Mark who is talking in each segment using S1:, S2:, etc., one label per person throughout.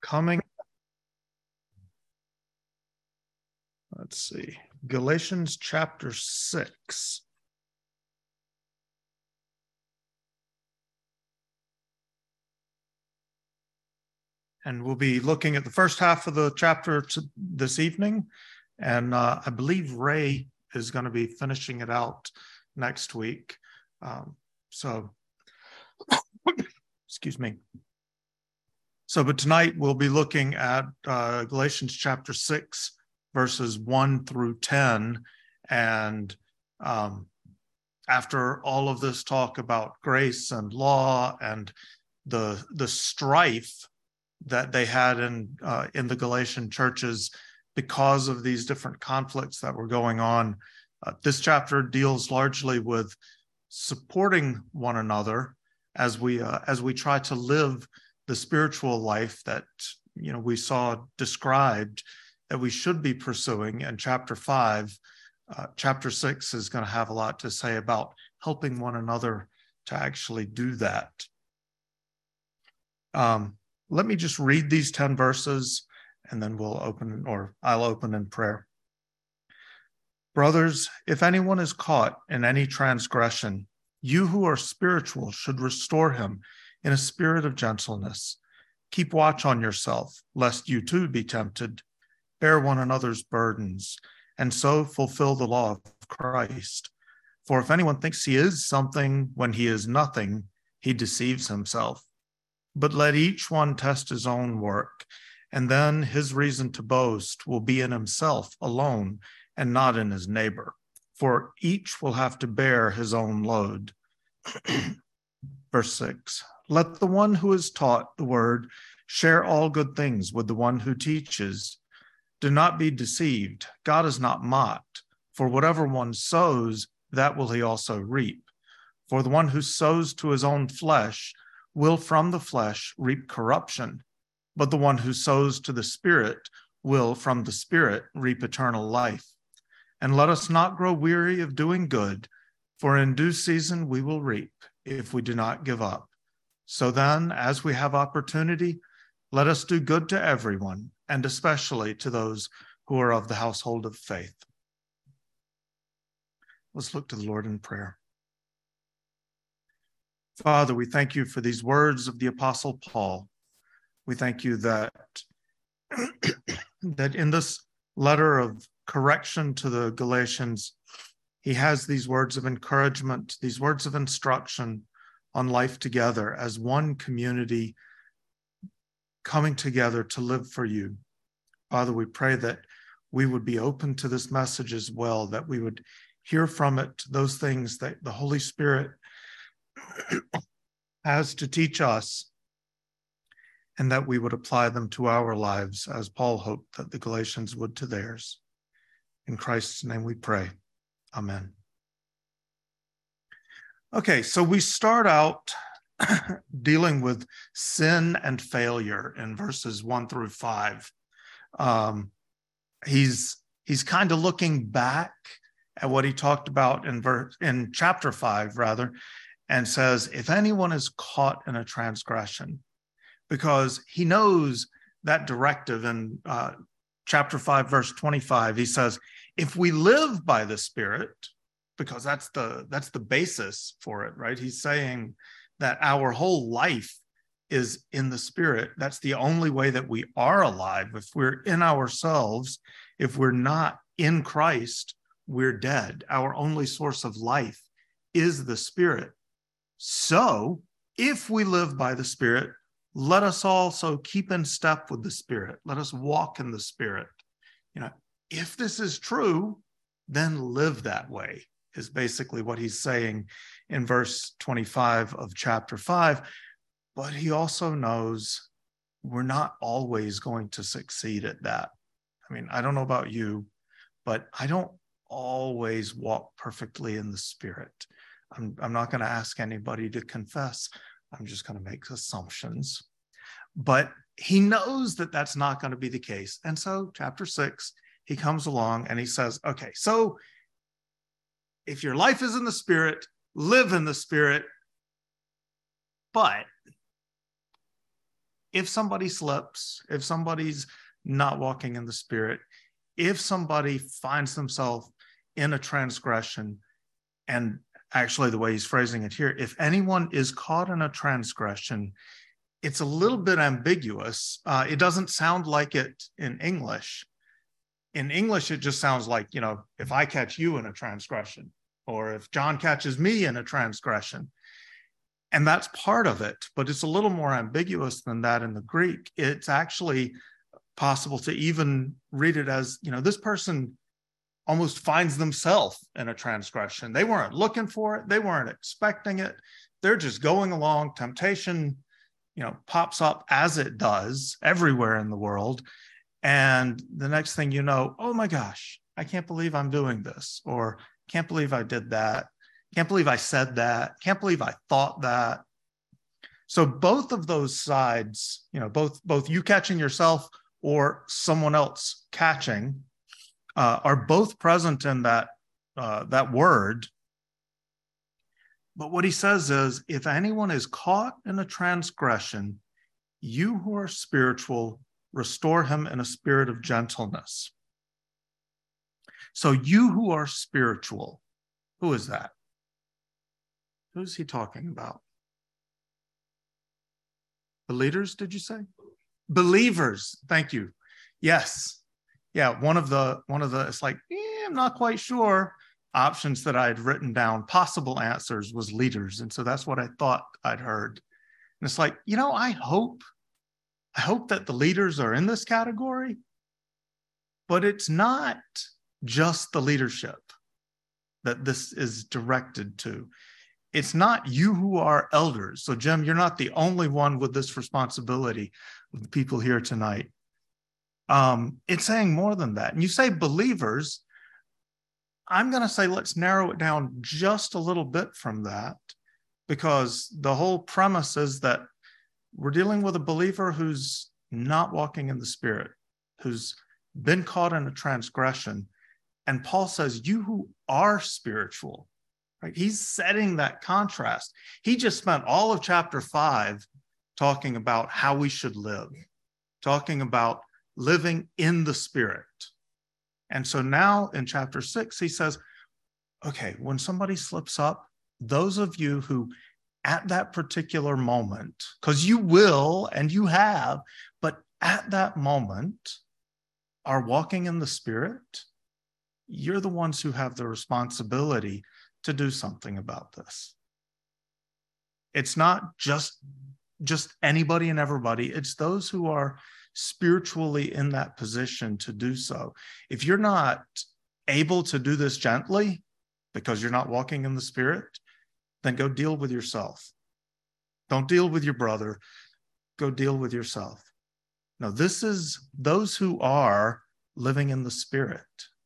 S1: coming. Let's see. Galatians chapter 6. And we'll be looking at the first half of the chapter this evening. And I believe Ray is going to be finishing it out next week. Excuse me. But tonight we'll be looking at Galatians chapter 6, verses 1 through 10. And after all of this talk about grace and law and the strife that they had in the Galatian churches because of these different conflicts that were going on, this chapter deals largely with supporting one another as we try to live the spiritual life that we saw described that we should be pursuing in chapter 5. Chapter 6 is going to have a lot to say about helping one another to actually do that. Let me just read these 10 verses, and then I'll open in prayer. Brothers, if anyone is caught in any transgression, you who are spiritual should restore him in a spirit of gentleness. Keep watch on yourself, lest you too be tempted. Bear one another's burdens, and so fulfill the law of Christ. For if anyone thinks he is something when he is nothing, he deceives himself. But let each one test his own work, and then his reason to boast will be in himself alone and not in his neighbor. For each will have to bear his own load. Verse 6, let the one who is taught the word share all good things with the one who teaches. Do not be deceived. God is not mocked. For whatever one sows, that will he also reap. For the one who sows to his own flesh will from the flesh reap corruption, but the one who sows to the Spirit will from the Spirit reap eternal life. And let us not grow weary of doing good, for in due season we will reap if we do not give up. So then, as we have opportunity, let us do good to everyone, and especially to those who are of the household of faith. Let's look to the Lord in prayer. Father, we thank you for these words of the Apostle Paul. We thank you that in this letter of correction to the Galatians, he has these words of encouragement, these words of instruction on life together as one community coming together to live for you. Father, we pray that we would be open to this message as well, that we would hear from it those things that the Holy Spirit has to teach us, and that we would apply them to our lives as Paul hoped that the Galatians would to theirs. In Christ's name we pray. Amen. Okay, so we start out dealing with sin and failure in verses 1 through 5. He's kind of looking back at what he talked about in chapter 5, rather, and says, if anyone is caught in a transgression, because he knows that directive in chapter 5, verse 25, he says, if we live by the Spirit, because that's the basis for it, right? He's saying that our whole life is in the Spirit. That's the only way that we are alive. If we're in ourselves, if we're not in Christ, we're dead. Our only source of life is the Spirit. So if we live by the Spirit, let us also keep in step with the Spirit. Let us walk in the Spirit. If this is true, then live that way, is basically what he's saying in verse 25 of chapter 5. But he also knows we're not always going to succeed at that. I mean, I don't know about you, but I don't always walk perfectly in the Spirit. I'm not going to ask anybody to confess. I'm just going to make assumptions. But he knows that that's not going to be the case. And so chapter 6, he comes along and he says, okay, so if your life is in the Spirit, live in the Spirit. But if somebody slips, if somebody's not walking in the Spirit, if somebody finds themselves in a transgression, and actually the way he's phrasing it here, if anyone is caught in a transgression, it's a little bit ambiguous. It doesn't sound like it in English. In English, it just sounds like, if I catch you in a transgression, or if John catches me in a transgression. And that's part of it, but it's a little more ambiguous than that in the Greek. It's actually possible to even read it as, this person almost finds themselves in a transgression. They weren't looking for it. They weren't expecting it. They're just going along. Temptation, pops up as it does everywhere in the world. And the next thing you know, oh my gosh, I can't believe I'm doing this, or can't believe I did that. Can't believe I said that. Can't believe I thought that. So both of those sides, both you catching yourself or someone else catching, are both present in that word. But what he says is, if anyone is caught in a transgression, you who are spiritual, restore him in a spirit of gentleness. So you who are spiritual, who is that? Who's he talking about? The leaders, did you say? Believers. Thank you. Yes. Yeah, one of the, it's like, I'm not quite sure. Options that I had written down, possible answers, was leaders. And so that's what I thought I'd heard. And it's like, I hope that the leaders are in this category, but it's not just the leadership that this is directed to. It's not you who are elders. So Jim, you're not the only one with this responsibility of the people here tonight. It's saying more than that. And you say believers, I'm going to say let's narrow it down just a little bit from that, because the whole premise is that we're dealing with a believer who's not walking in the Spirit, who's been caught in a transgression. And Paul says, you who are spiritual, right? He's setting that contrast. He just spent all of chapter 5 talking about how we should live, talking about living in the Spirit. And so now in chapter 6, he says, okay, when somebody slips up, those of you who at that particular moment, because you will and you have, but at that moment are walking in the Spirit, you're the ones who have the responsibility to do something about this. It's not just anybody and everybody. It's those who are spiritually in that position to do so. If you're not able to do this gently because you're not walking in the Spirit, then go deal with yourself. Don't deal with your brother. Go deal with yourself. Now, this is those who are living in the Spirit.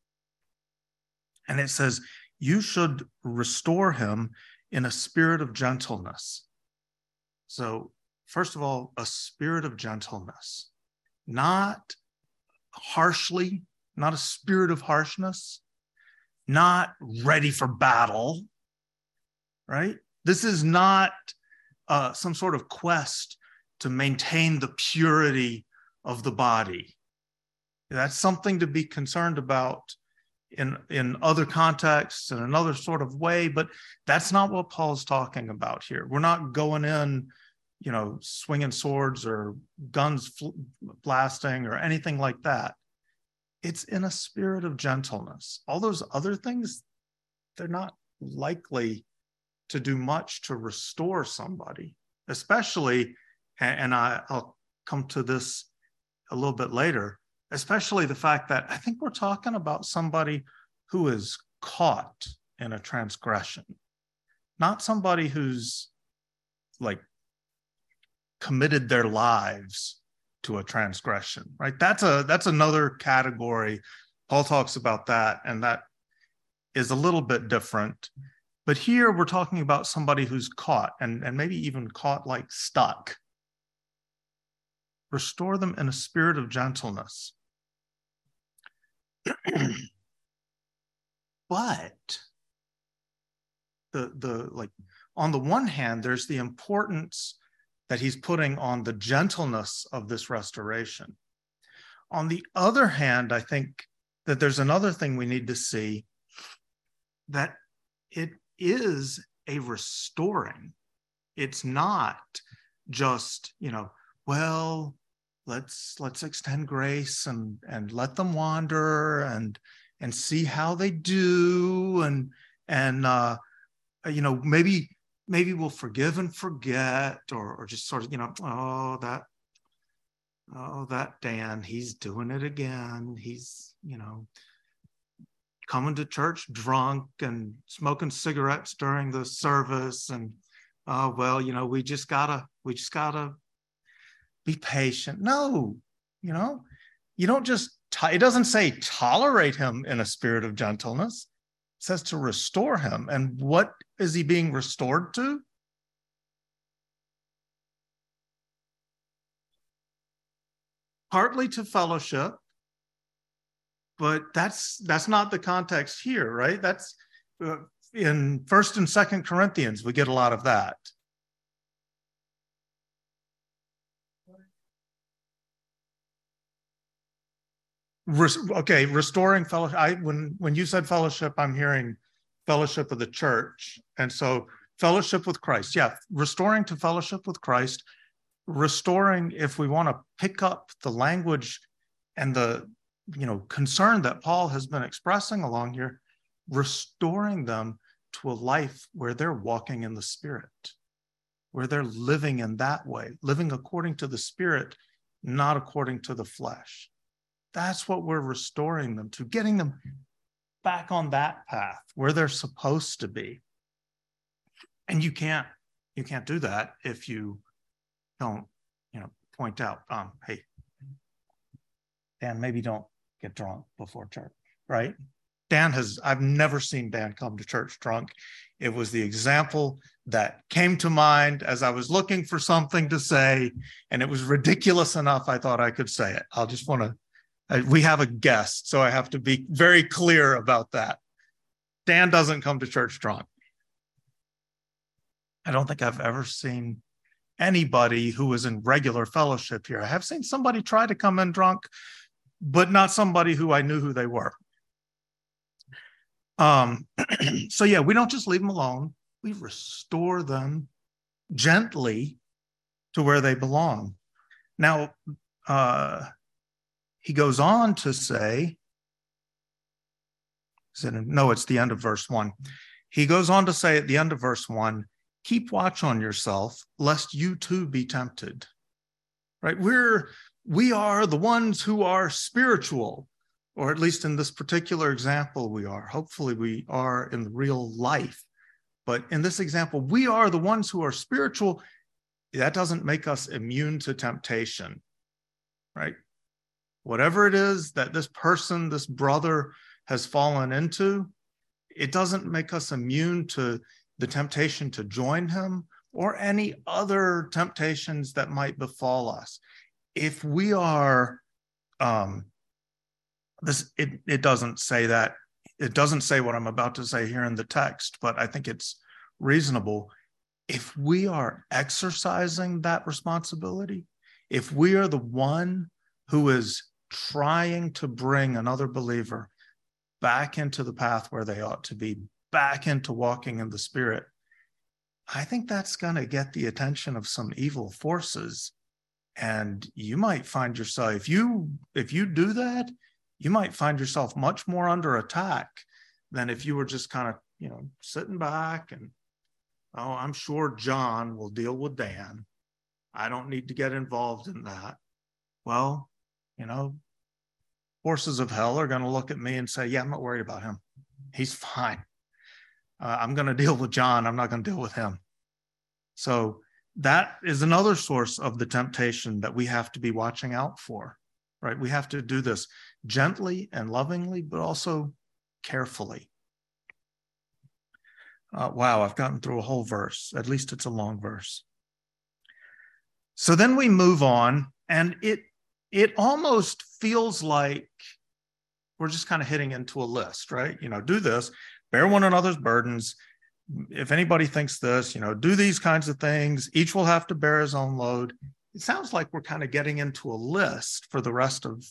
S1: And it says, you should restore him in a spirit of gentleness. So, first of all, a spirit of gentleness. Not harshly, not a spirit of harshness, not ready for battle, right? This is not some sort of quest to maintain the purity of the body. That's something to be concerned about in other contexts in another sort of way, but that's not what Paul's talking about here. We're not going in, swinging swords or guns blasting or anything like that. It's in a spirit of gentleness. All those other things, they're not likely to do much to restore somebody, especially, and I'll come to this a little bit later, especially the fact that I think we're talking about somebody who is caught in a transgression, not somebody who's like committed their lives to a transgression, right? That's another category. Paul talks about that, and that is a little bit different. But here we're talking about somebody who's caught, and maybe even caught like stuck. Restore them in a spirit of gentleness. But the on the one hand, there's the importance that he's putting on the gentleness of this restoration. On the other hand, I think that there's another thing we need to see, that it is a restoring. It's not just, well, let's extend grace and let them wander and see how they do, and maybe we'll forgive and forget, or just sort of, that Dan, he's doing it again. He's, coming to church drunk and smoking cigarettes during the service, and we just gotta be patient. No, you don't just it doesn't say tolerate him in a spirit of gentleness. It says to restore him. And what is he being restored to? Partly to fellowship, but that's not the context here, right? That's in 1st and 2nd Corinthians, we get a lot of that. Restoring fellowship. When you said fellowship, I'm hearing fellowship of the church. And so fellowship with Christ. Yeah, restoring to fellowship with Christ. Restoring, if we want to pick up the language and the concern that Paul has been expressing along here, restoring them to a life where they're walking in the Spirit, where they're living in that way, living according to the Spirit, not according to the flesh. That's what we're restoring them to, getting them back on that path where they're supposed to be. And you can't do that if you don't, point out, hey, Dan, maybe don't get drunk before church, right? I've never seen Dan come to church drunk. It was the example that came to mind as I was looking for something to say, and it was ridiculous enough I thought I could say it. We have a guest, so I have to be very clear about that. Dan doesn't come to church drunk. I don't think I've ever seen anybody who was in regular fellowship here. I have seen somebody try to come in drunk, but not somebody who I knew who they were. So yeah, we don't just leave them alone. We restore them gently to where they belong. Now, he goes on to say, it's the end of verse 1. He goes on to say at the end of verse 1, keep watch on yourself, lest you too be tempted. Right? We are the ones who are spiritual, or at least in this particular example, we are. Hopefully we are in the real life. But in this example, we are the ones who are spiritual. That doesn't make us immune to temptation, right? Whatever it is that this person, this brother has fallen into, it doesn't make us immune to the temptation to join him or any other temptations that might befall us. If we are, it doesn't say that. It doesn't say what I'm about to say here in the text, but I think it's reasonable. If we are exercising that responsibility, if we are the one who is trying to bring another believer back into the path where they ought to be, back into walking in the Spirit, I think that's going to get the attention of some evil forces. And you might find yourself, if you do that, you might find yourself much more under attack than if you were just kind of, sitting back and, oh, I'm sure John will deal with Dan. I don't need to get involved in that. Well, forces of hell are going to look at me and say, yeah, I'm not worried about him. He's fine. I'm going to deal with John. I'm not going to deal with him. So that is another source of the temptation that we have to be watching out for, right? We have to do this gently and lovingly, but also carefully. Wow, I've gotten through a whole verse. At least it's a long verse. So then we move on, and it almost feels like we're just kind of hitting into a list, right? Do this, bear one another's burdens, if anybody thinks this, do these kinds of things, each will have to bear his own load. It sounds like we're kind of getting into a list for the rest of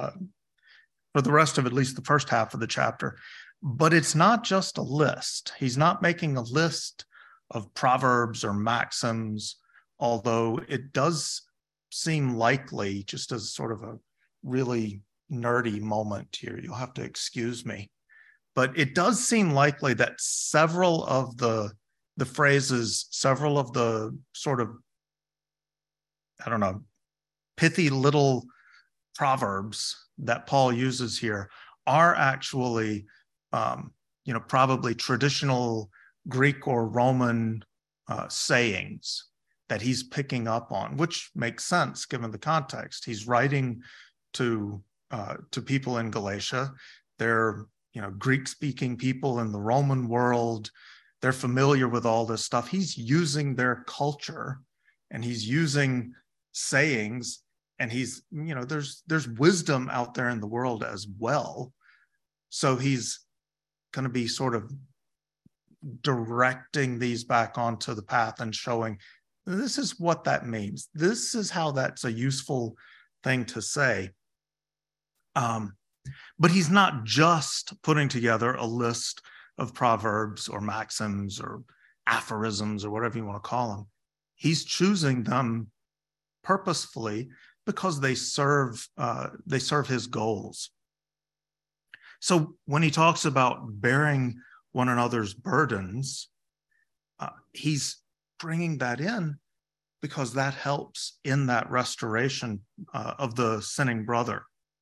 S1: at least the first half of the chapter. But it's not just a list. He's not making a list of proverbs or maxims, although it does seem likely, just as sort of a really nerdy moment here, you'll have to excuse me, but it does seem likely that several of the phrases, several of the sort of, I don't know, pithy little proverbs that Paul uses here are actually, probably traditional Greek or Roman sayings that he's picking up on, which makes sense given the context. He's writing to people in Galatia. They're, Greek-speaking people in the Roman world. They're familiar with all this stuff. He's using their culture, and he's using sayings, and he's, there's wisdom out there in the world as well. So he's going to be sort of directing these back onto the path and showing this is what that means. This is how that's a useful thing to say. But he's not just putting together a list of proverbs or maxims or aphorisms or whatever you want to call them. He's choosing them purposefully because they serve his goals. So when he talks about bearing one another's burdens, he's bringing that in because that helps in that restoration of the sinning brother.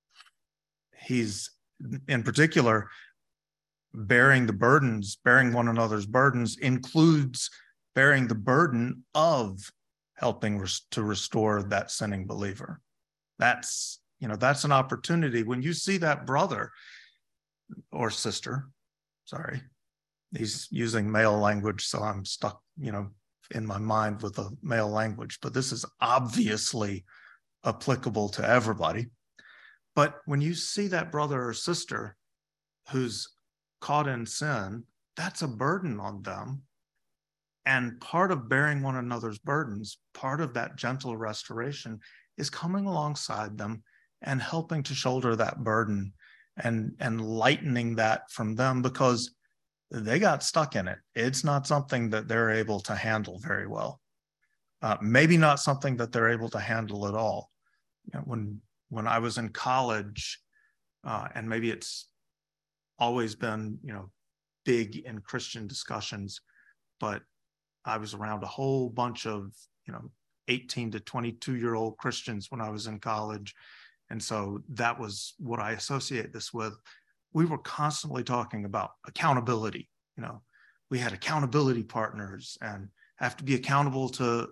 S1: He's, in particular, bearing one another's burdens includes bearing the burden of helping to restore that sinning believer. That's an opportunity. When you see that brother or sister, sorry, he's using male language, so I'm stuck, in my mind with the male language, but this is obviously applicable to everybody. But when you see that brother or sister who's caught in sin, that's a burden on them. And part of bearing one another's burdens, part of that gentle restoration, is coming alongside them and helping to shoulder that burden and lightening that from them, because they got stuck in it. It's not something that they're able to handle very well. Maybe not something that they're able to handle at all. When I was in college, and maybe it's always been, big in Christian discussions, but I was around a whole bunch of, 18 to 22-year-old Christians when I was in college. And so that was what I associate this with. We were constantly talking about accountability. We had accountability partners and have to be accountable to,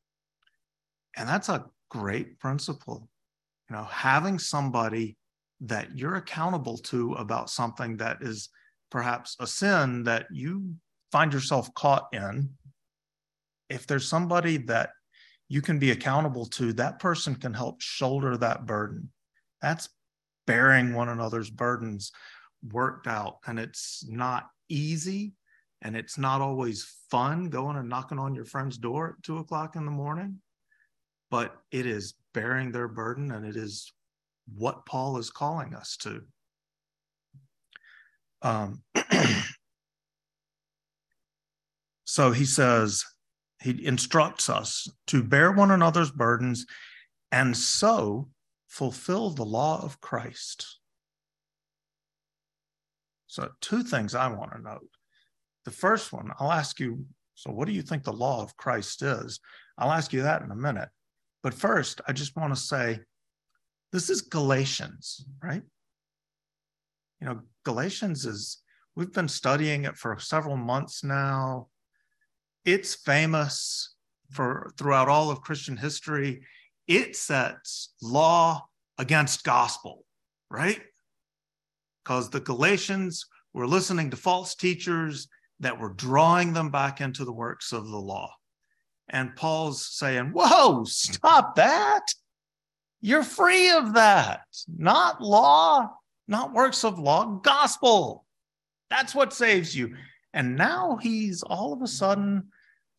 S1: and that's a great principle. Having somebody that you're accountable to about something that is perhaps a sin that you find yourself caught in. If there's somebody that you can be accountable to, that person can help shoulder that burden. That's bearing one another's burdens worked out. And it's not easy, and it's not always fun going and knocking on your friend's door at 2:00 in the morning, but it is bearing their burden, and it is what Paul is calling us to. So he says, he instructs us to bear one another's burdens and so fulfill the law of Christ. So 2 things I want to note. The first one, I'll ask you, so what do you think the law of Christ is? I'll ask you that in a minute. But first, I just want to say, this is Galatians, right? Galatians we've been studying it for several months now. It's famous throughout all of Christian history. It sets law against gospel, right? Because the Galatians were listening to false teachers that were drawing them back into the works of the law. And Paul's saying, whoa, stop that. You're free of that. Not law, not works of law, gospel. That's what saves you. And now he's all of a sudden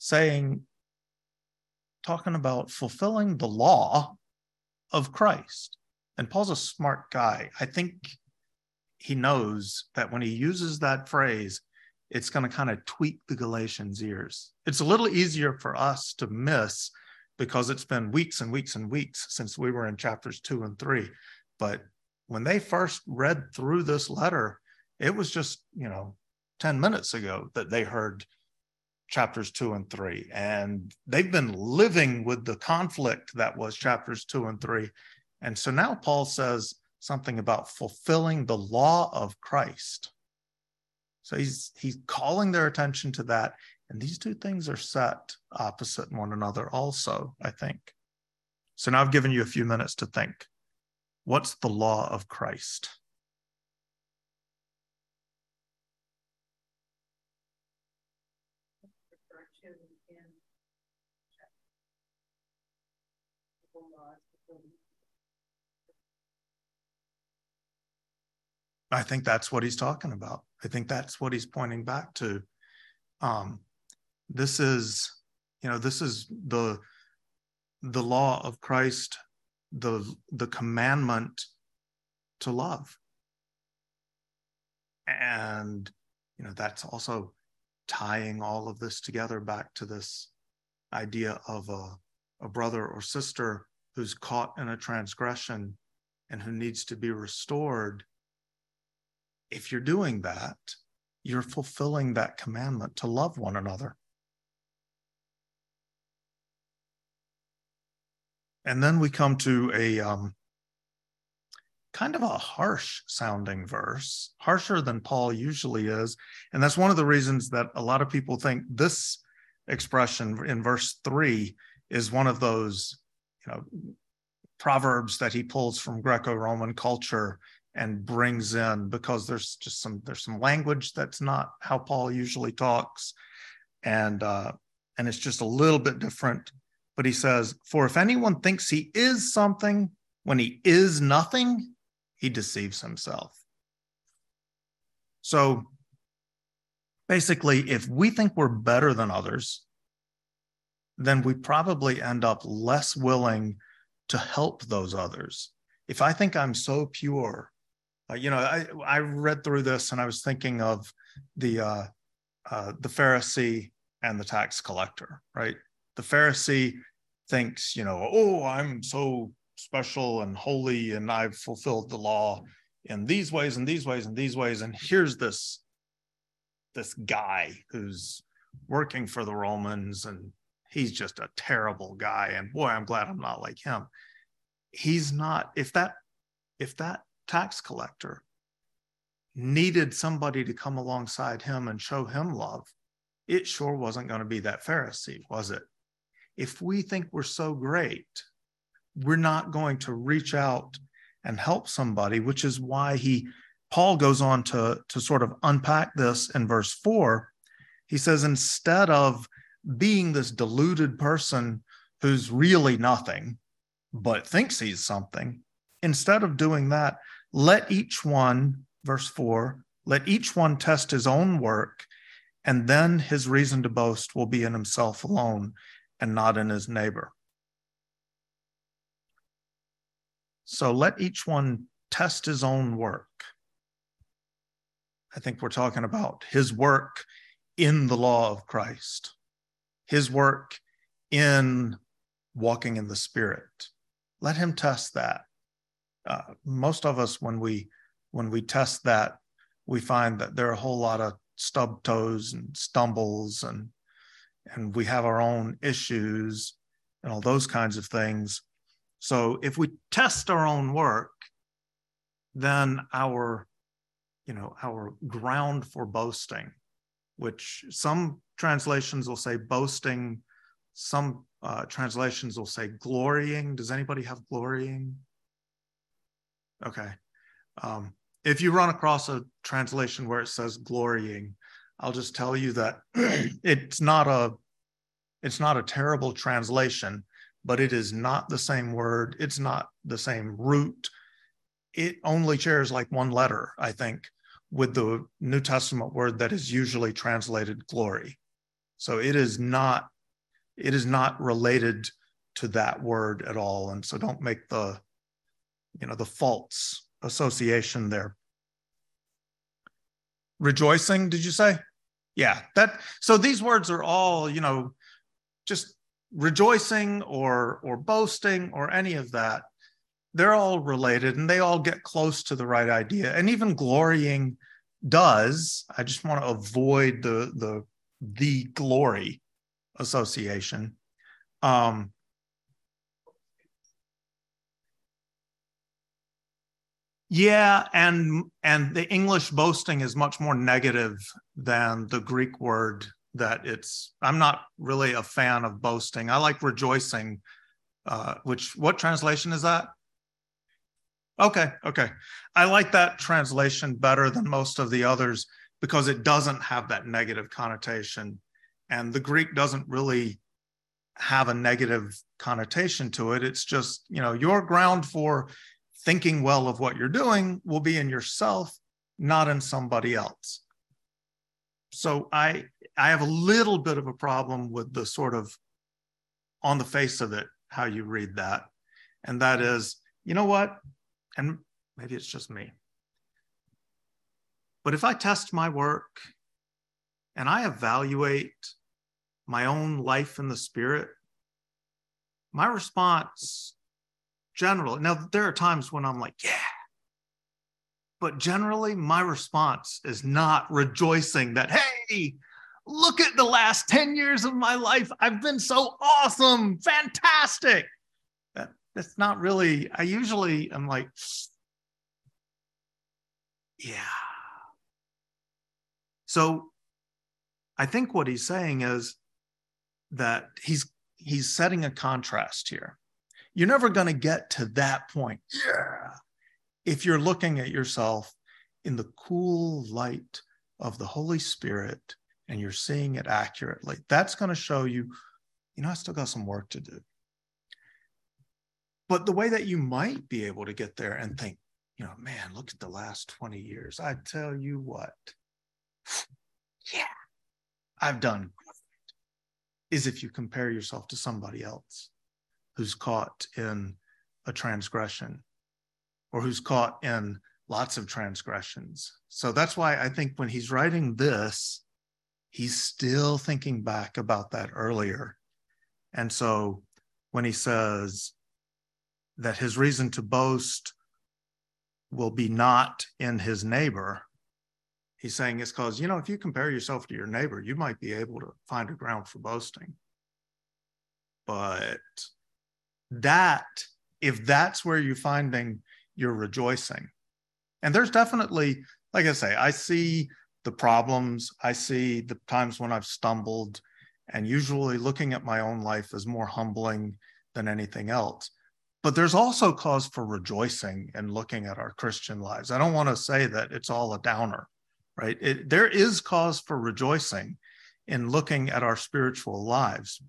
S1: talking about fulfilling the law of Christ. And Paul's a smart guy. I think he knows that when he uses that phrase, it's going to kind of tweak the Galatians' ears. It's a little easier for us to miss because it's been weeks and weeks and weeks since we were in chapters 2 and 3. But when they first read through this letter, it was just, 10 minutes ago that they heard chapters 2 and 3. And they've been living with the conflict that was chapters 2 and 3. And so now Paul says something about fulfilling the law of Christ. So he's calling their attention to that. And these two things are set opposite one another also, I think. So now I've given you a few minutes to think. What's the law of Christ? I think that's what he's talking about. I think that's what he's pointing back to. This is the law of Christ, the commandment to love. And, that's also tying all of this together back to this idea of a brother or sister who's caught in a transgression and who needs to be restored. If you're doing that, you're fulfilling that commandment to love one another. And then we come to a kind of a harsh sounding verse, harsher than Paul usually is. And that's one of the reasons that a lot of people think this expression in verse 3 is one of those, proverbs that he pulls from Greco-Roman culture and brings in, because there's some language that's not how Paul usually talks, and it's just a little bit different. But he says, "For if anyone thinks he is something when he is nothing, he deceives himself." So basically, if we think we're better than others, then we probably end up less willing to help those others. If I think I'm so pure, I read through this and I was thinking of the Pharisee and the tax collector, right? The Pharisee thinks, I'm so special and holy and I've fulfilled the law in these ways and these ways and these ways. And here's this guy who's working for the Romans and he's just a terrible guy. And boy, I'm glad I'm not like him. He's not. If that tax collector needed somebody to come alongside him and show him love, it sure wasn't going to be that Pharisee, was it? If we think we're so great, we're not going to reach out and help somebody, which is why Paul goes on to sort of unpack this in verse 4. He says, instead of being this deluded person who's really nothing, but thinks he's something, instead of doing that, let each one, verse 4, let each one test his own work, and then his reason to boast will be in himself alone and not in his neighbor. So let each one test his own work. I think we're talking about his work in the law of Christ, his work in walking in the Spirit. Let him test that. Most of us, when we test that, we find that there are a whole lot of stub toes and stumbles, and we have our own issues and all those kinds of things. So if we test our own work, then our ground for boasting, which some translations will say boasting, some translations will say glorying. Does anybody have glorying? Okay. If you run across a translation where it says glorying, I'll just tell you that it's not a terrible translation, but it is not the same word. It's not the same root. It only shares like one letter, I think, with the New Testament word that is usually translated glory. So it is not related to that word at all. And so don't make the false association there. Rejoicing, did you say? Yeah, so these words are all, just rejoicing or boasting or any of that. They're all related and they all get close to the right idea. And even glorying does. I just want to avoid the glory association. Yeah, and the English boasting is much more negative than the Greek word I'm not really a fan of boasting. I like rejoicing, what translation is that? Okay. I like that translation better than most of the others because it doesn't have that negative connotation. And the Greek doesn't really have a negative connotation to it. It's just, your ground for thinking well of what you're doing will be in yourself, not in somebody else. So I have a little bit of a problem with the sort of on the face of it, how you read that. And that is, you know what? And maybe it's just me. But if I test my work and I evaluate my own life in the Spirit, my response generally, now there are times when I'm like, yeah, but generally my response is not rejoicing that, hey, look at the last 10 years of my life. I've been so awesome, fantastic. That's not really, I usually am like, yeah. So I think what he's saying is that he's setting a contrast here. You're never going to get to that point. Yeah. If you're looking at yourself in the cool light of the Holy Spirit and you're seeing it accurately, that's going to show you, I still got some work to do. But the way that you might be able to get there and think, man, look at the last 20 years. I tell you what, yeah, I've done great, is if you compare yourself to somebody else who's caught in a transgression or who's caught in lots of transgressions. So that's why I think when he's writing this, he's still thinking back about that earlier. And so when he says that his reason to boast will be not in his neighbor, he's saying it's because, if you compare yourself to your neighbor, you might be able to find a ground for boasting. But if that's where you're finding your rejoicing, and there's definitely, like I say, I see the problems, I see the times when I've stumbled, and usually looking at my own life is more humbling than anything else. But there's also cause for rejoicing in looking at our Christian lives. I don't want to say that it's all a downer, right? There is cause for rejoicing in looking at our spiritual lives.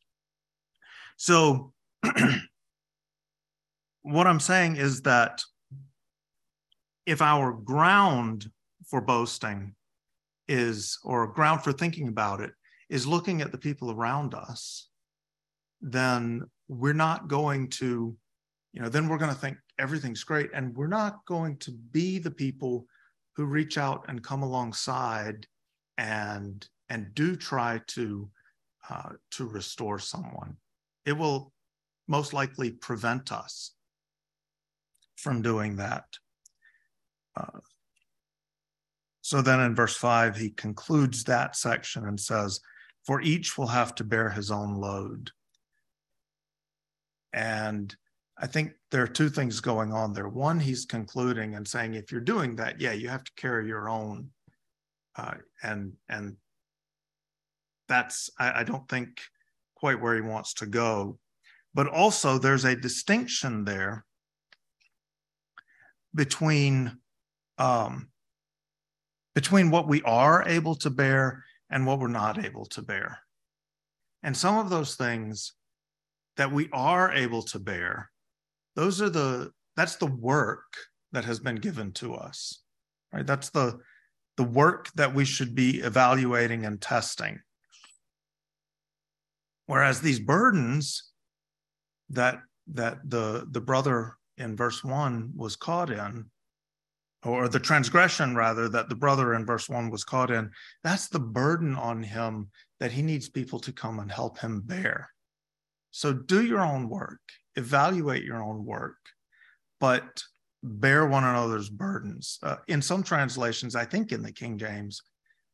S1: So what I'm saying is that if our ground for boasting or ground for thinking about it, is looking at the people around us, then we're not going to, then we're going to think everything's great. And we're not going to be the people who reach out and come alongside and do try to restore someone. It will most likely prevent us from doing that. So then in verse 5, he concludes that section and says, for each will have to bear his own load. And I think there are two things going on there. One, he's concluding and saying, if you're doing that, yeah, you have to carry your own. And that's, I don't think, quite where he wants to go. But also there's a distinction there between what we are able to bear and what we're not able to bear. And some of those things that we are able to bear, that's the work that has been given to us, right? That's the the work that we should be evaluating and testing. Whereas these burdens that the brother in verse 1 was caught in, or the transgression rather that the brother in verse 1 was caught in, that's the burden on him that he needs people to come and help him bear. So do your own work, evaluate your own work, but bear one another's burdens. In some translations, I think in the King James,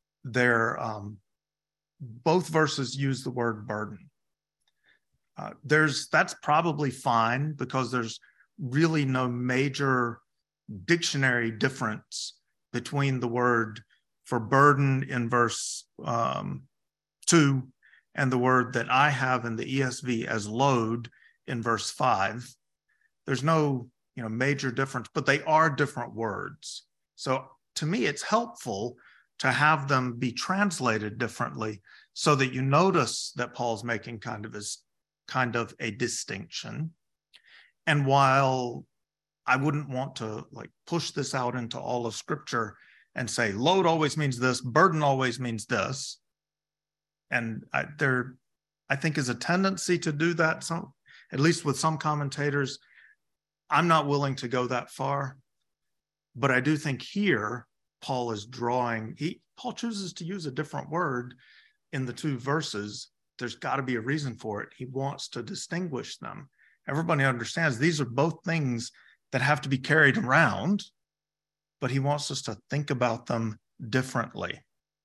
S1: both verses use the word burden. That's probably fine because there's really no major dictionary difference between the word for burden in verse 2 and the word that I have in the ESV as load in verse 5. There's no major difference, but they are different words. So to me, it's helpful to have them be translated differently so that you notice that Paul's making kind of a distinction. And while I wouldn't want to push this out into all of Scripture and say load always means this, burden always means this, and there I think is a tendency to do that, at least with some commentators. I'm not willing to go that far, but I do think here Paul is Paul chooses to use a different word in the two verses. There's got to be a reason for it. He wants to distinguish them. Everybody understands these are both things that have to be carried around, but he wants us to think about them differently.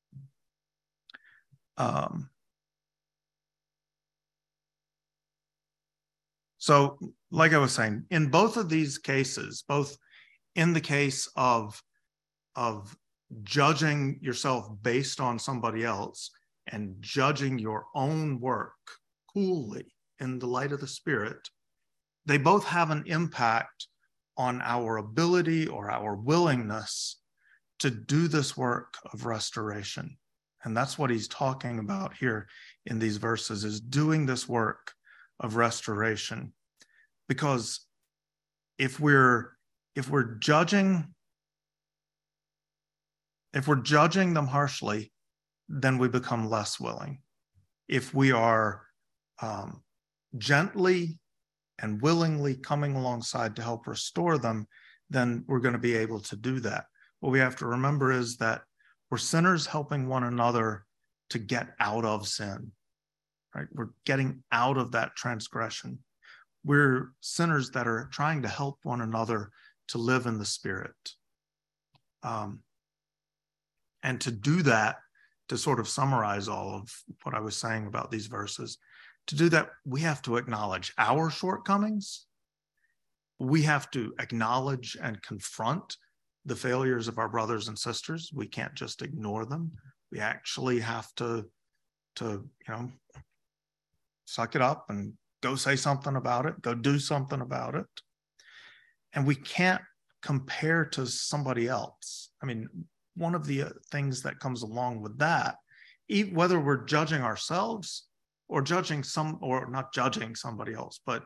S1: So, like I was saying, in both of these cases, both in the case of judging yourself based on somebody else and judging your own work coolly in the light of the Spirit, they both have an impact on our ability or our willingness to do this work of restoration. And that's what he's talking about here in these verses, is doing this work of restoration. Because if we're judging them harshly, then we become less willing. If we are gently and willingly coming alongside to help restore them, then we're going to be able to do that. What we have to remember is that we're sinners helping one another to get out of sin, right? We're getting out of that transgression. We're sinners that are trying to help one another to live in the Spirit. And to do that, to sort of summarize all of what I was saying about these verses, to do that, we have to acknowledge our shortcomings. We have to acknowledge and confront the failures of our brothers and sisters. We can't just ignore them. We actually have to suck it up and go say something about it, go do something about it. And we can't compare to somebody else. I mean, one of the things that comes along with that, whether we're judging ourselves or not judging somebody else, but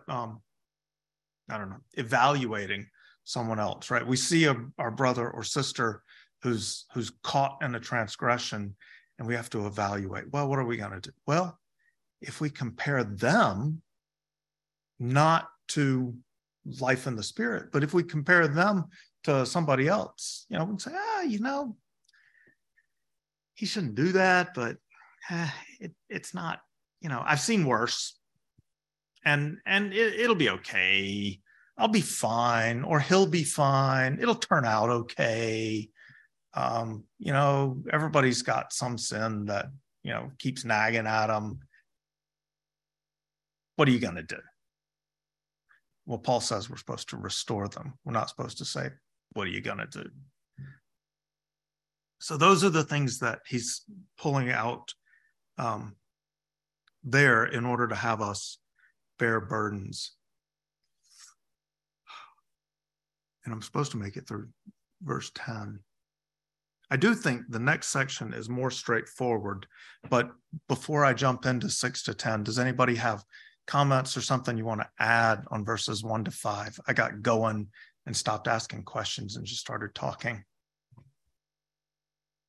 S1: evaluating someone else, right? We see our brother or sister who's caught in a transgression, and we have to evaluate, well, what are we going to do? Well, if we compare them not to life in the Spirit, but if we compare them to somebody else, we can say, he shouldn't do that, but it's not, I've seen worse, and it'll be okay. I'll be fine, or he'll be fine. It'll turn out okay. Everybody's got some sin that, keeps nagging at them. What are you going to do? Well, Paul says we're supposed to restore them. We're not supposed to say, what are you going to do? So those are the things that he's pulling out there in order to have us bear burdens. And I'm supposed to make it through verse 10. I do think the next section is more straightforward, but before I jump into 6 to 10, does anybody have comments or something you want to add on verses 1 to 5? I got going and stopped asking questions and just started talking.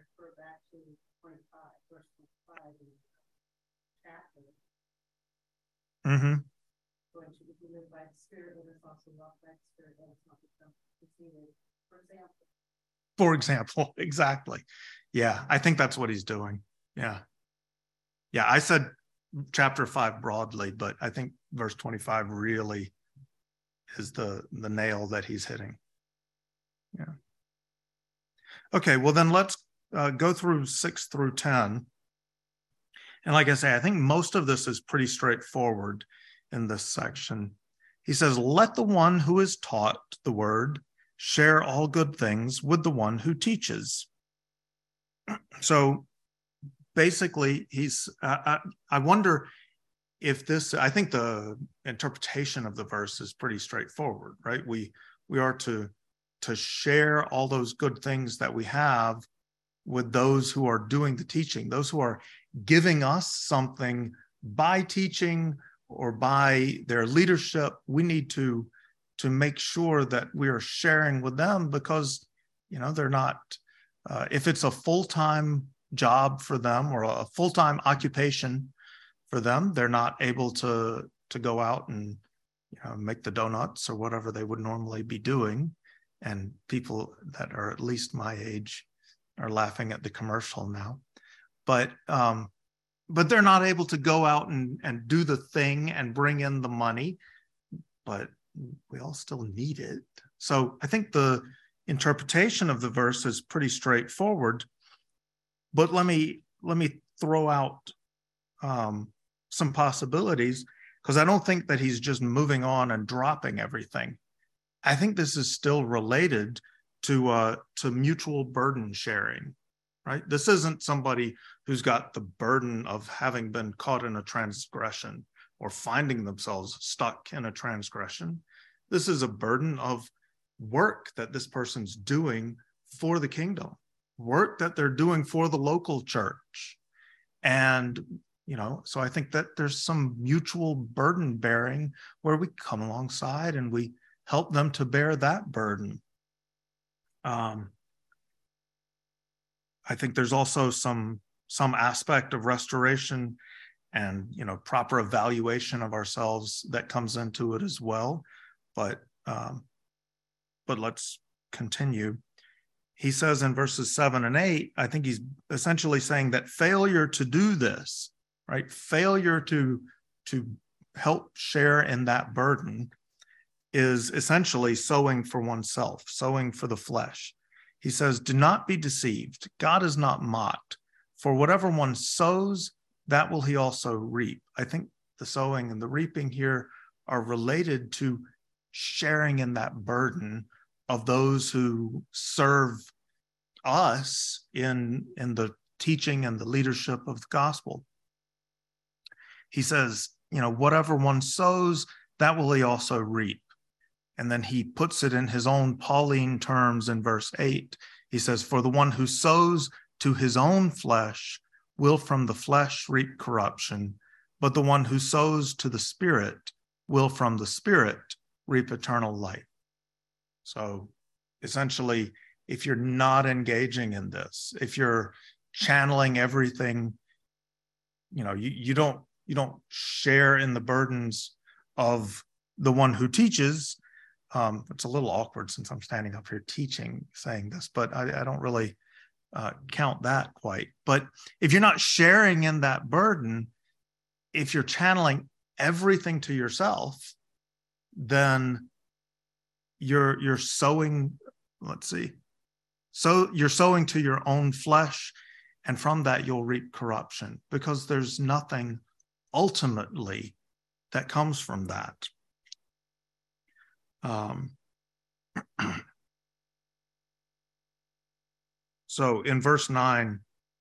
S2: refer back to 25, verse 25 in the chapter.
S1: Mm-hmm.
S2: Going to be led by the Spirit, let us also walk by the Spirit, let us not become conceited. For example,
S1: exactly. Yeah, I think that's what he's doing. Yeah. Yeah, I said chapter 5 broadly, but I think verse 25 really is the nail that he's hitting. Yeah. Okay, well then let's go through 6 through 10. And like I say, I think most of this is pretty straightforward in this section. He says, let the one who is taught the word share all good things with the one who teaches. So basically, I wonder if this, I think the interpretation of the verse is pretty straightforward, right? We are to share all those good things that we have with those who are doing the teaching, those who are giving us something by teaching or by their leadership. We need to make sure that we are sharing with them, because they're not, if it's a full-time job for them or a full-time occupation for them, they're not able to go out and make the donuts or whatever they would normally be doing. And people that are at least my age are laughing at the commercial now, but they're not able to go out and do the thing and bring in the money, but we all still need it. So I think the interpretation of the verse is pretty straightforward, but let me throw out some possibilities, because I don't think that he's just moving on and dropping everything. I think this is still related to mutual burden sharing, right? This isn't somebody who's got the burden of having been caught in a transgression or finding themselves stuck in a transgression. This is a burden of work that this person's doing for the kingdom, work that they're doing for the local church. And, so I think that there's some mutual burden bearing where we come alongside and we help them to bear that burden. I think there's also some aspect of restoration and proper evaluation of ourselves that comes into it as well. But let's continue. He says in verses 7 and 8, I think he's essentially saying that failure to do this, right? Failure to help share in that burden is essentially sowing for oneself, sowing for the flesh. He says, do not be deceived. God is not mocked. For whatever one sows, that will he also reap. I think the sowing and the reaping here are related to sharing in that burden of those who serve us in the teaching and the leadership of the gospel. He says, whatever one sows, that will he also reap. And then he puts it in his own Pauline terms in verse 8. He says, for the one who sows to his own flesh will from the flesh reap corruption, but the one who sows to the Spirit will from the Spirit reap eternal life. So essentially, if you're not engaging in this, if you're channeling everything, you don't share in the burdens of the one who teaches. It's a little awkward since I'm standing up here teaching, saying this, but I don't really count that quite. But if you're not sharing in that burden, if you're channeling everything to yourself, then you're sowing, so you're sowing to your own flesh, and from that you'll reap corruption, because there's nothing ultimately that comes from that. So in verse 9,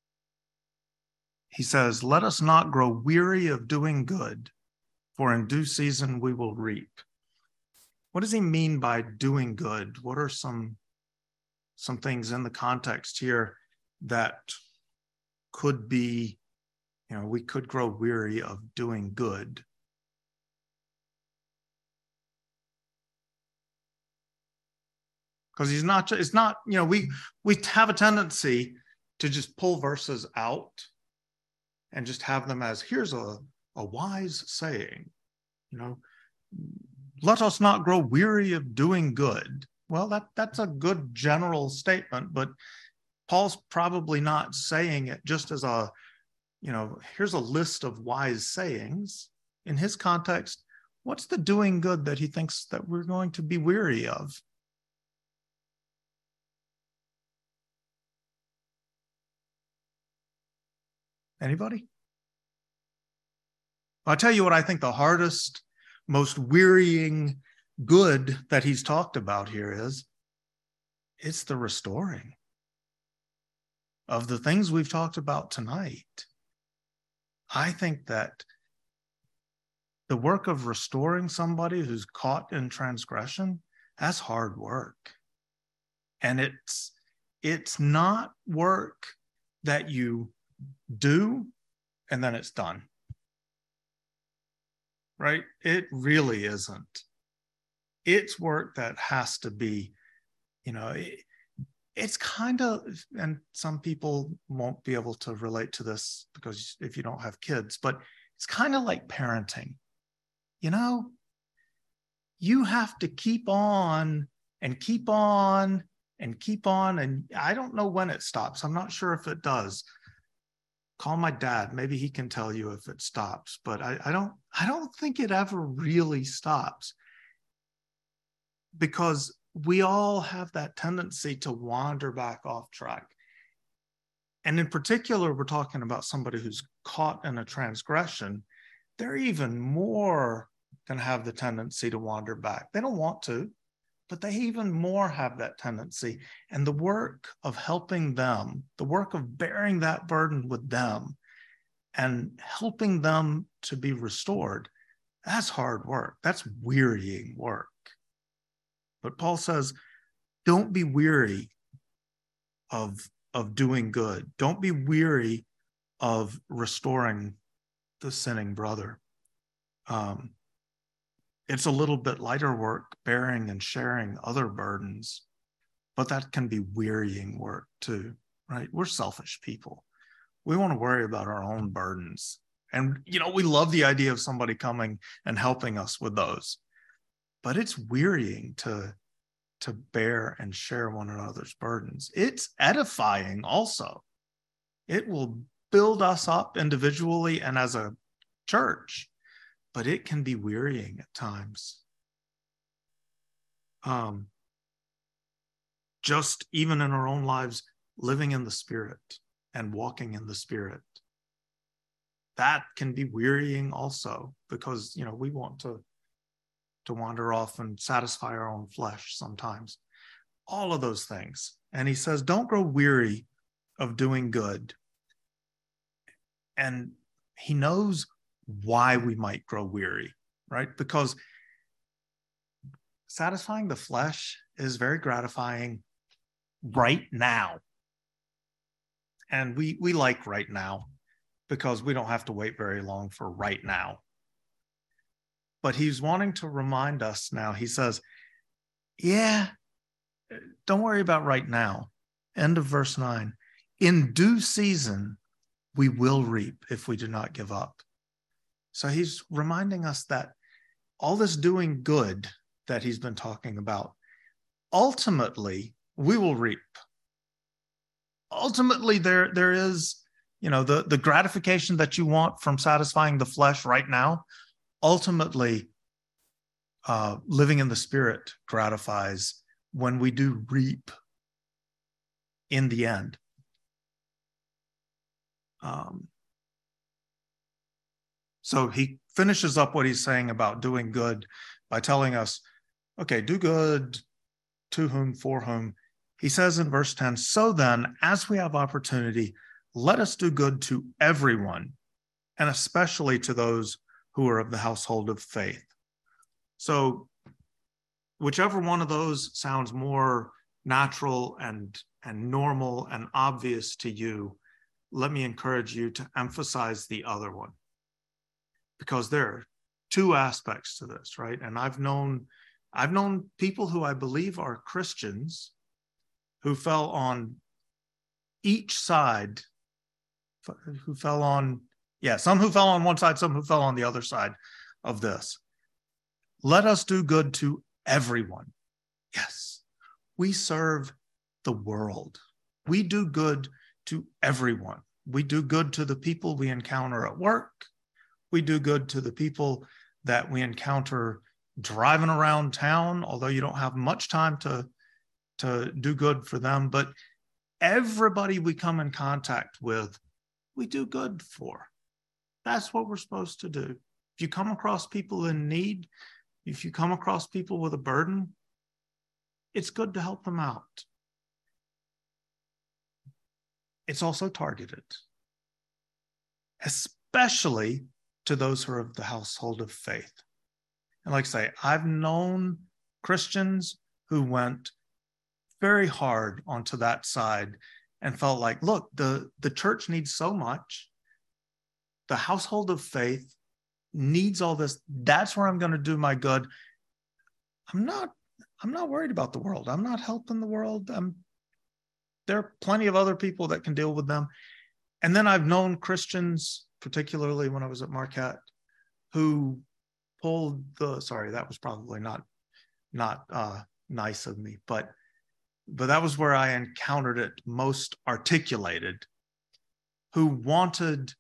S1: he says, let us not grow weary of doing good, for in due season we will reap. What does he mean by doing good? What are some things in the context here that could be, we could grow weary of doing good? Because it's not, we have a tendency to just pull verses out and just have them as, here's a wise saying, let us not grow weary of doing good. Well, that's a good general statement, but Paul's probably not saying it just as here's a list of wise sayings. In his context, what's the doing good that he thinks that we're going to be weary of? Anybody? I'll tell you what I think the hardest, most wearying good that he's talked about here is, it's the restoring of the things we've talked about tonight. I think that the work of restoring somebody who's caught in transgression, that's hard work. And it's not work that you do and then it's done. Right? It really isn't. It's work that has to be, it's kind of, and some people won't be able to relate to this because if you don't have kids, but it's kind of like parenting. You have to keep on and keep on and keep on. And I don't know when it stops. I'm not sure if it does. Call my dad. Maybe he can tell you if it stops, but I don't think it ever really stops, because we all have that tendency to wander back off track. And in particular, we're talking about somebody who's caught in a transgression. They're even more going to have the tendency to wander back. They don't want to, but they even more have that tendency. And the work of helping them, the work of bearing that burden with them and helping them to be restored, that's hard work. That's wearying work. But Paul says, don't be weary of doing good. Don't be weary of restoring the sinning brother. It's a little bit lighter work, bearing and sharing other burdens, but that can be wearying work too, right? We're selfish people. We want to worry about our own burdens. And, we love the idea of somebody coming and helping us with those, but it's wearying to bear and share one another's burdens. It's edifying also. It will build us up individually and as a church, but it can be wearying at times. Just even in our own lives, living in the Spirit and walking in the Spirit, that can be wearying also, because, we want to wander off and satisfy our own flesh sometimes. All of those things. And he says, don't grow weary of doing good. And he knows why we might grow weary, right? Because satisfying the flesh is very gratifying right now. And we like right now because we don't have to wait very long for right now. But he's wanting to remind us now. He says, don't worry about right now. End of verse 9. In due season, we will reap if we do not give up. So he's reminding us that all this doing good that he's been talking about, ultimately, we will reap. Ultimately, there is, the gratification that you want from satisfying the flesh right now. Ultimately, living in the Spirit gratifies when we do reap in the end. So he finishes up what he's saying about doing good by telling us, okay, do good to whom, for whom. He says in verse 10, so then, as we have opportunity, let us do good to everyone, and especially to those who are of the household of faith. So whichever one of those sounds more natural and normal and obvious to you, let me encourage you to emphasize the other one, because there are two aspects to this, right? And I've known people who I believe are Christians who fell on each side who fell on, some who fell on one side, some who fell on the other side of this. Let us do good to everyone. Yes, we serve the world. We do good to everyone. We do good to the people we encounter at work. We do good to the people that we encounter driving around town, although you don't have much time to do good for them. But everybody we come in contact with, we do good for. That's what we're supposed to do. If you come across people in need, if you come across people with a burden, it's good to help them out. It's also targeted, especially to those who are of the household of faith. And like I say, I've known Christians who went very hard onto that side and felt like, look, the church needs so much. The household of faith needs all this. That's where I'm going to do my good. I'm not worried about the world. I'm not helping the world. There are plenty of other people that can deal with them. And then I've known Christians, particularly when I was at Marquette, who pulled that was probably not nice of me, but that was where I encountered it most articulated, who wanted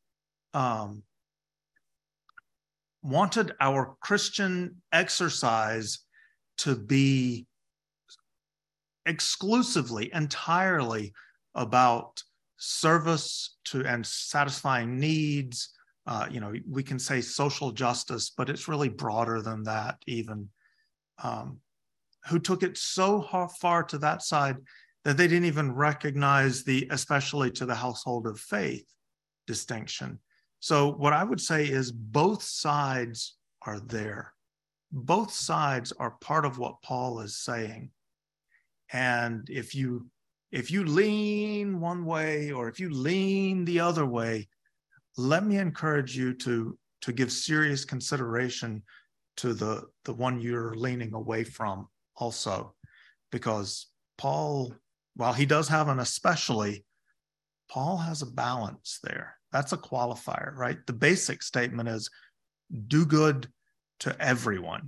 S1: our Christian exercise to be exclusively, entirely about service to and satisfying needs. We can say social justice, but it's really broader than that even. Who took it so far to that side that they didn't even recognize the especially to the household of faith distinction. So what I would say is both sides are there. Both sides are part of what Paul is saying. And if you lean one way or if you lean the other way, let me encourage you to give serious consideration to the one you're leaning away from also, because Paul, while he does have an especially, Paul has a balance there. That's a qualifier, right? The basic statement is do good to everyone,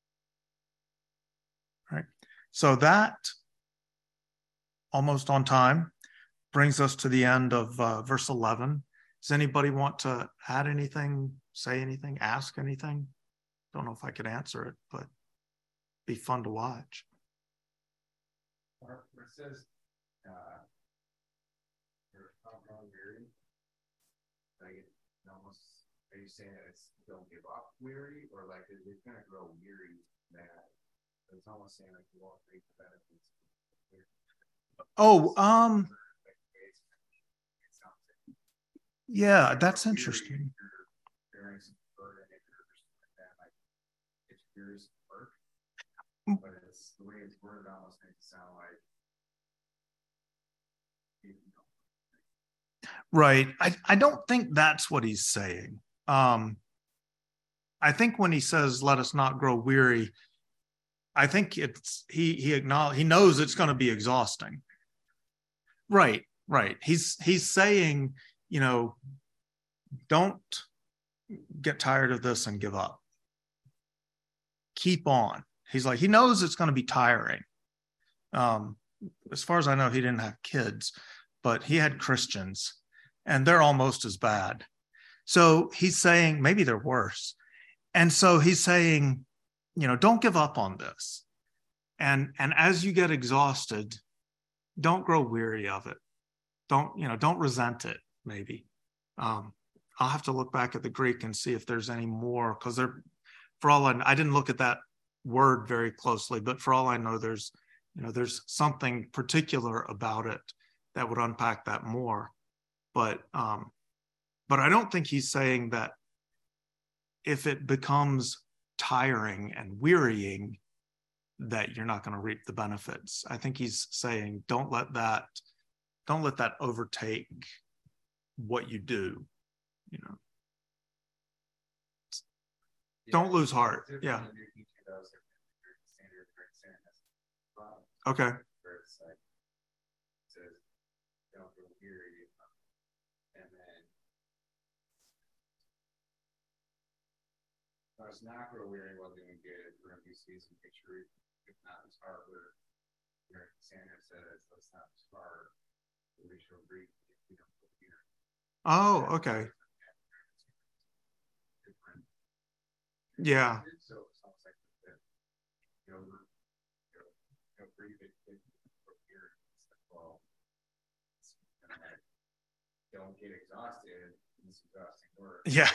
S1: right? So that, almost on time, brings us to the end of verse 11. Does anybody want to add anything, say anything, ask anything? Don't know if I could answer it, but be fun to watch.
S3: Where it says, weary, like almost, are you saying that it's don't give up weary, or like it's going to grow weary mad? It's almost saying like you won't reap the benefits.
S1: Yeah, that's interesting.
S3: But it's the way it's worded almost makes it sound like
S1: right. I don't think that's what he's saying. I think when he says let us not grow weary, I think it's he knows it's going to be exhausting. Right. He's saying, don't get tired of this and give up. Keep on. He's like, he knows it's going to be tiring. As far as I know, he didn't have kids, but he had Christians, and they're almost as bad. So he's saying, maybe they're worse. And so he's saying, don't give up on this. And as you get exhausted, don't grow weary of it. Don't resent it, maybe. I'll have to look back at the Greek and see if there's any more, because I didn't look at that word very closely, but for all I know, there's something particular about it that would unpack that more. But I don't think he's saying that if it becomes tiring and wearying, that you're not going to reap the benefits. I think he's saying don't let that overtake what you do. Don't lose heart. Yeah. Okay.
S3: weary, and then I was not grow weary while doing good. Parentheses and picture, if not as hard work. Sanders says, let's not start. We shall breathe if we don't put here.
S1: Oh, okay. Yeah.
S3: So it's almost like that, breathe it if you put here. Well, don't get exhausted. It's exhausting work.
S1: Yeah.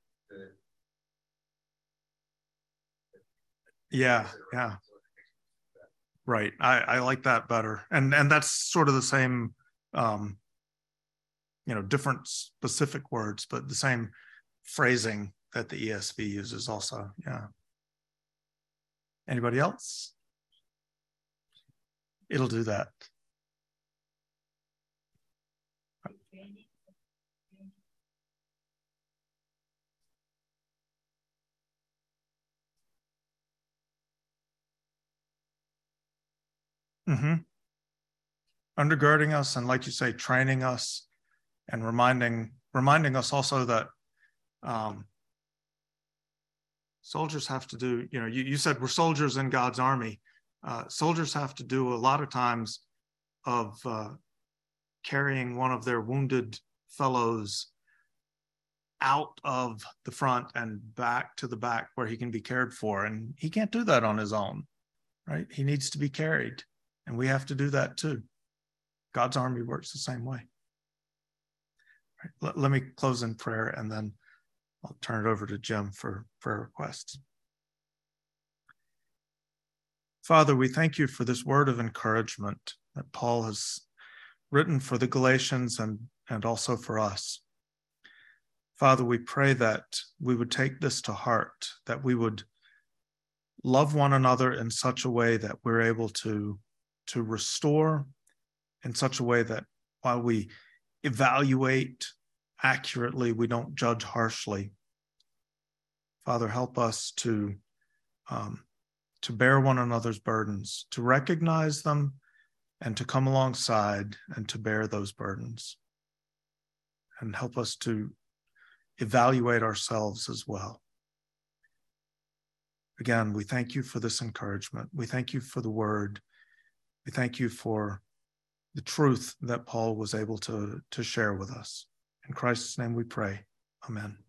S1: Yeah. Yeah. Right. I like that better. And that's sort of the same, different specific words, but the same phrasing that the ESV uses also. Yeah. Anybody else? It'll do that. Mm-hmm. Undergirding us, and like you say, training us, and reminding us also that soldiers have to do, you said we're soldiers in God's army. Soldiers have to do a lot of times of carrying one of their wounded fellows out of the front and back to the back where he can be cared for. And he can't do that on his own, right? He needs to be carried. And we have to do that too. God's army works the same way. Right, let me close in prayer, and then I'll turn it over to Jim for prayer requests. Father, we thank you for this word of encouragement that Paul has written for the Galatians and also for us. Father, we pray that we would take this to heart, that we would love one another in such a way that we're able to restore in such a way that while we evaluate accurately, we don't judge harshly. Father, help us to bear one another's burdens, to recognize them, and to come alongside and to bear those burdens. And help us to evaluate ourselves as well. Again, we thank you for this encouragement. We thank you for the word. We thank you for the truth that Paul was able to share with us. In Christ's name we pray. Amen.